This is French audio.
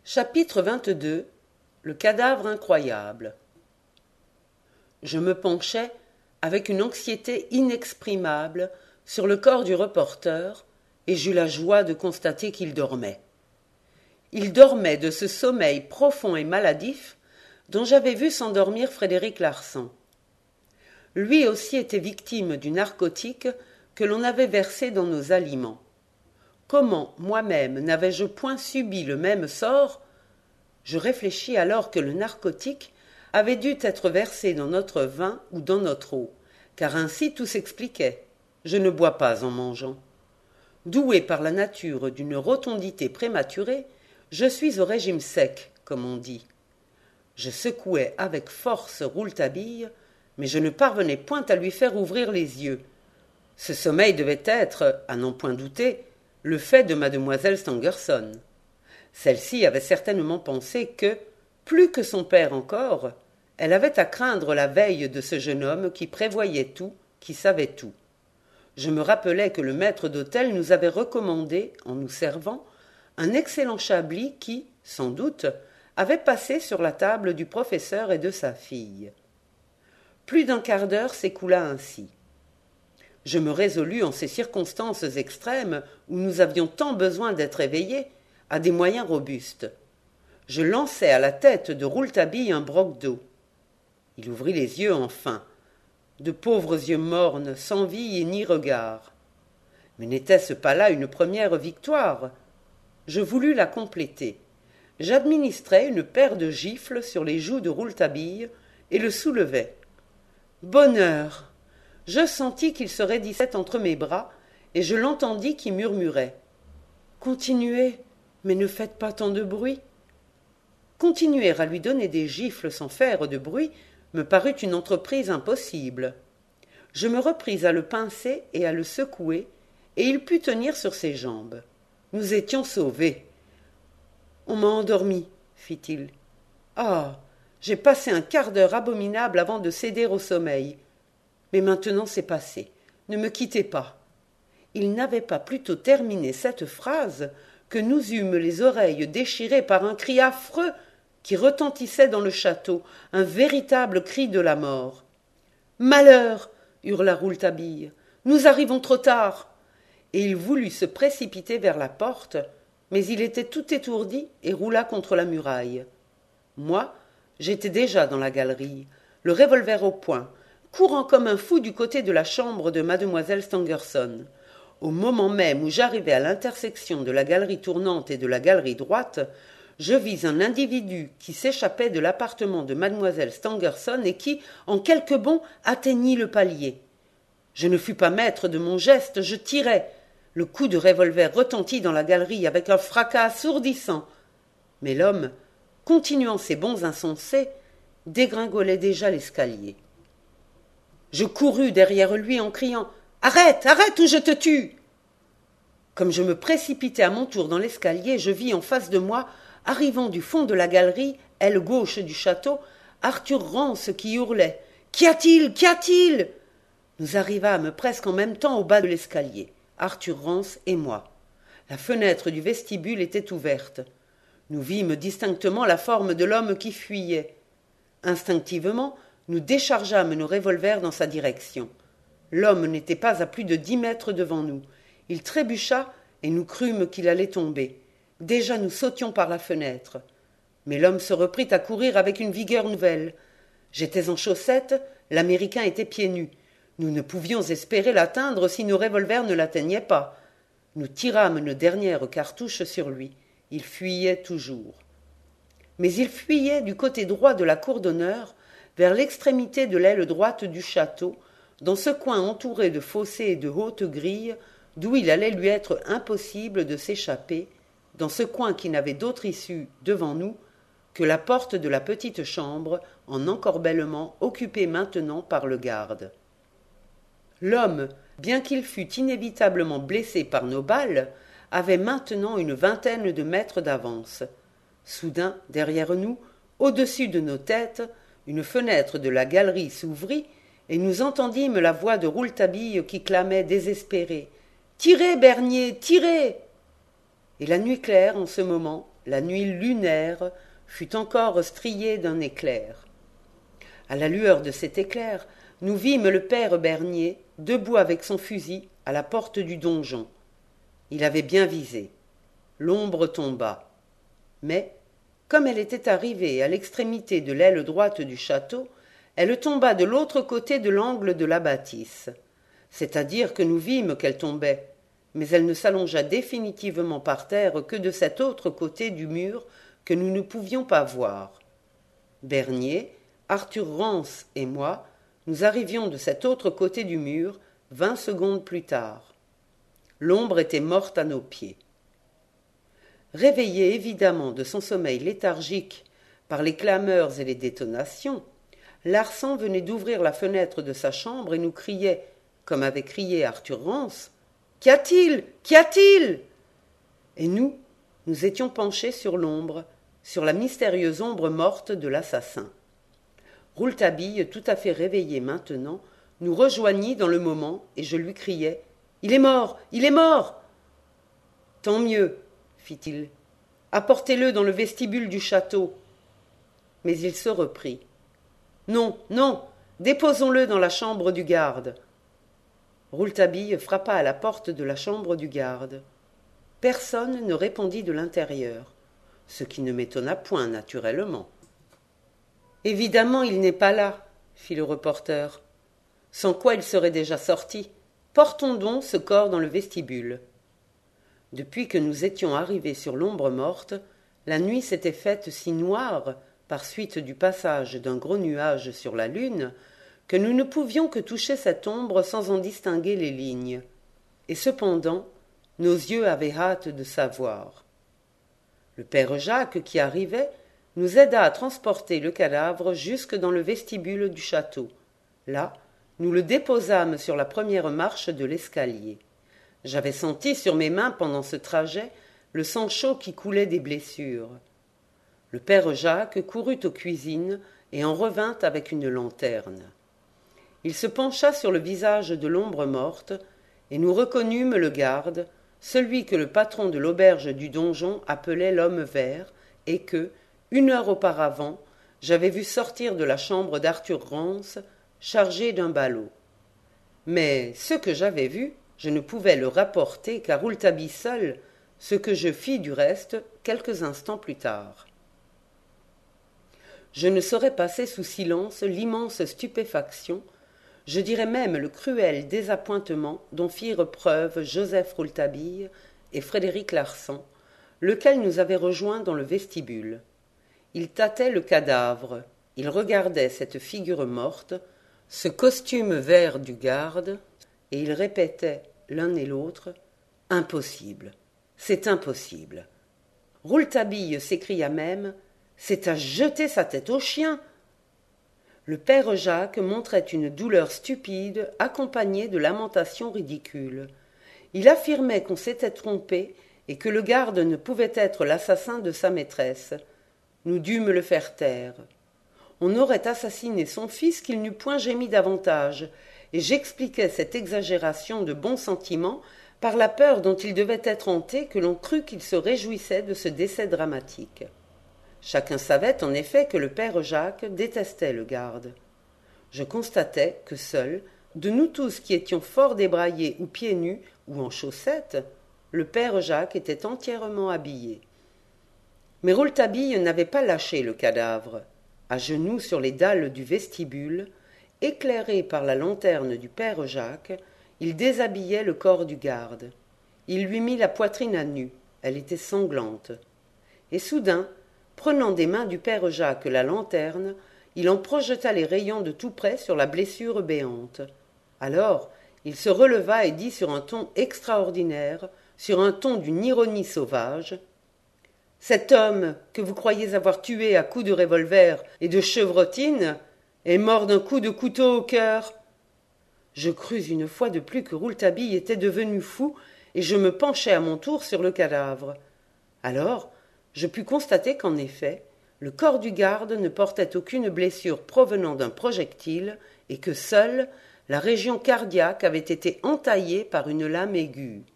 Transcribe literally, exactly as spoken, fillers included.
Chapitre vingt-deux. Le cadavre incroyable. Je me penchai, avec une anxiété inexprimable, sur le corps du reporter, et j'eus la joie de constater qu'il dormait. Il dormait de ce sommeil profond et maladif dont j'avais vu s'endormir Frédéric Larsan. Lui aussi était victime du narcotique que l'on avait versé dans nos aliments. Comment moi-même n'avais-je point subi le même sort? Je réfléchis alors que le narcotique avait dû être versé dans notre vin ou dans notre eau, car ainsi tout s'expliquait. Je ne bois pas en mangeant. Doué par la nature d'une rotondité prématurée, je suis au régime sec, comme on dit. Je secouais avec force Rouletabille, mais je ne parvenais point à lui faire ouvrir les yeux. Ce sommeil devait être, à n'en point douter, le fait de mademoiselle Stangerson. Celle-ci avait certainement pensé que, plus que son père encore, elle avait à craindre la veille de ce jeune homme qui prévoyait tout, qui savait tout. Je me rappelais que le maître d'hôtel nous avait recommandé, en nous servant, un excellent chablis qui, sans doute, avait passé sur la table du professeur et de sa fille. Plus d'un quart d'heure s'écoula ainsi. Je me résolus en ces circonstances extrêmes où nous avions tant besoin d'être éveillés à des moyens robustes. Je lançai à la tête de Rouletabille un broc d'eau. Il ouvrit les yeux enfin, de pauvres yeux mornes, sans vie et ni regard. Mais n'était-ce pas là une première victoire? Je voulus la compléter. J'administrai une paire de gifles sur les joues de Rouletabille et le soulevai. Bonheur! Je sentis qu'il se raidissait entre mes bras, et je l'entendis qui murmurait. « Continuez, mais ne faites pas tant de bruit. » Continuer à lui donner des gifles sans faire de bruit me parut une entreprise impossible. Je me repris à le pincer et à le secouer, et il put tenir sur ses jambes. Nous étions sauvés. « On m'a endormi, fit-il. « Ah, j'ai passé un quart d'heure abominable avant de céder au sommeil. Mais maintenant c'est passé. Ne me quittez pas. » Il n'avait pas plutôt terminé cette phrase que nous eûmes les oreilles déchirées par un cri affreux qui retentissait dans le château, un véritable cri de la mort. « Malheur !» hurla Rouletabille. « Nous arrivons trop tard !» Et il voulut se précipiter vers la porte, mais il était tout étourdi et roula contre la muraille. Moi, j'étais déjà dans la galerie, le revolver au poing, courant comme un fou du côté de la chambre de mademoiselle Stangerson. Au moment même où j'arrivais à l'intersection de la galerie tournante et de la galerie droite, je vis un individu qui s'échappait de l'appartement de mademoiselle Stangerson et qui, en quelques bonds, atteignit le palier. Je ne fus pas maître de mon geste, je tirai. Le coup de revolver retentit dans la galerie avec un fracas assourdissant. Mais l'homme, continuant ses bonds insensés, dégringolait déjà l'escalier. Je courus derrière lui en criant « Arrête, arrête ou je te tue !» Comme je me précipitais à mon tour dans l'escalier, je vis en face de moi, arrivant du fond de la galerie, aile gauche du château, Arthur Rance qui hurlait « Qu'y a-t-il? Qu'y a-t-il » Nous arrivâmes presque en même temps au bas de l'escalier, Arthur Rance et moi. La fenêtre du vestibule était ouverte. Nous vîmes distinctement la forme de l'homme qui fuyait. Instinctivement, nous déchargeâmes nos revolvers dans sa direction. L'homme n'était pas à plus de dix mètres devant nous. Il trébucha et nous crûmes qu'il allait tomber. Déjà nous sautions par la fenêtre. Mais l'homme se reprit à courir avec une vigueur nouvelle. J'étais en chaussettes, l'Américain était pieds nus. Nous ne pouvions espérer l'atteindre si nos revolvers ne l'atteignaient pas. Nous tirâmes nos dernières cartouches sur lui. Il fuyait toujours. Mais il fuyait du côté droit de la cour d'honneur, vers l'extrémité de l'aile droite du château, dans ce coin entouré de fossés et de hautes grilles, d'où il allait lui être impossible de s'échapper, dans ce coin qui n'avait d'autre issue devant nous que la porte de la petite chambre en encorbellement occupée maintenant par le garde. L'homme, bien qu'il fût inévitablement blessé par nos balles, avait maintenant une vingtaine de mètres d'avance. Soudain, derrière nous, au-dessus de nos têtes, une fenêtre de la galerie s'ouvrit et nous entendîmes la voix de Rouletabille qui clamait désespérée « Tirez, Bernier, tirez !» Et la nuit claire, en ce moment, la nuit lunaire fut encore striée d'un éclair. À la lueur de cet éclair, nous vîmes le père Bernier debout avec son fusil à la porte du donjon. Il avait bien visé. L'ombre tomba. Mais, comme elle était arrivée à l'extrémité de l'aile droite du château, elle tomba de l'autre côté de l'angle de la bâtisse. C'est-à-dire que nous vîmes qu'elle tombait, mais elle ne s'allongea définitivement par terre que de cet autre côté du mur que nous ne pouvions pas voir. Bernier, Arthur Rance et moi, nous arrivions de cet autre côté du mur vingt secondes plus tard. L'ombre était morte à nos pieds. Réveillé évidemment de son sommeil léthargique par les clameurs et les détonations, Larsan venait d'ouvrir la fenêtre de sa chambre et nous criait, comme avait crié Arthur Rance, « Qu'y a-t-il? Qu'y a-t-il » Et nous, nous étions penchés sur l'ombre, sur la mystérieuse ombre morte de l'assassin. Rouletabille, tout à fait réveillé maintenant, nous rejoignit dans le moment et je lui criai « Il est mort! Il est mort !»« Tant mieux, fit-il. Apportez-le dans le vestibule du château. » Mais il se reprit. « Non, non, déposons-le dans la chambre du garde. » Rouletabille frappa à la porte de la chambre du garde. Personne ne répondit de l'intérieur, ce qui ne m'étonna point naturellement. « Évidemment, il n'est pas là, » fit le reporter. « Sans quoi il serait déjà sorti. Portons donc ce corps dans le vestibule. » Depuis que nous étions arrivés sur l'ombre morte, la nuit s'était faite si noire, par suite du passage d'un gros nuage sur la lune, que nous ne pouvions que toucher cette ombre sans en distinguer les lignes. Et cependant, nos yeux avaient hâte de savoir. Le père Jacques, qui arrivait, nous aida à transporter le cadavre jusque dans le vestibule du château. Là, nous le déposâmes sur la première marche de l'escalier. J'avais senti sur mes mains pendant ce trajet le sang chaud qui coulait des blessures. Le père Jacques courut aux cuisines et en revint avec une lanterne. Il se pencha sur le visage de l'ombre morte, et nous reconnûmes le garde, celui que le patron de l'auberge du donjon appelait l'homme vert, et que, une heure auparavant, j'avais vu sortir de la chambre d'Arthur Rance, chargé d'un ballot. Mais ce que j'avais vu, je ne pouvais le rapporter qu'à Rouletabille seul, ce que je fis du reste quelques instants plus tard. Je ne saurais passer sous silence l'immense stupéfaction, je dirais même le cruel désappointement dont firent preuve Joseph Rouletabille et Frédéric Larsan, lequel nous avait rejoints dans le vestibule. Ils tâtaient le cadavre, ils regardaient cette figure morte, ce costume vert du garde, et ils répétaient l'un et l'autre « Impossible, c'est impossible !» Rouletabille s'écria même « C'est à jeter sa tête au chien !» Le père Jacques montrait une douleur stupide accompagnée de lamentations ridicules. Il affirmait qu'on s'était trompé et que le garde ne pouvait être l'assassin de sa maîtresse. Nous dûmes le faire taire. On aurait assassiné son fils qu'il n'eût point gémi davantage, et j'expliquais cette exagération de bons sentiments par la peur dont il devait être hanté que l'on crût qu'il se réjouissait de ce décès dramatique. Chacun savait en effet que le père Jacques détestait le garde. Je constatais que seul, de nous tous qui étions fort débraillés ou pieds nus ou en chaussettes, le père Jacques était entièrement habillé. Mais Rouletabille n'avait pas lâché le cadavre. À genoux sur les dalles du vestibule, éclairé par la lanterne du père Jacques, il déshabillait le corps du garde. Il lui mit la poitrine à nu, elle était sanglante. Et soudain, prenant des mains du père Jacques la lanterne, il en projeta les rayons de tout près sur la blessure béante. Alors, il se releva et dit sur un ton extraordinaire, sur un ton d'une ironie sauvage, « Cet homme que vous croyez avoir tué à coups de revolver et de chevrotine est mort d'un coup de couteau au cœur. » Je crus une fois de plus que Rouletabille était devenu fou et je me penchai à mon tour sur le cadavre. Alors, je pus constater qu'en effet, le corps du garde ne portait aucune blessure provenant d'un projectile et que seule la région cardiaque avait été entaillée par une lame aiguë.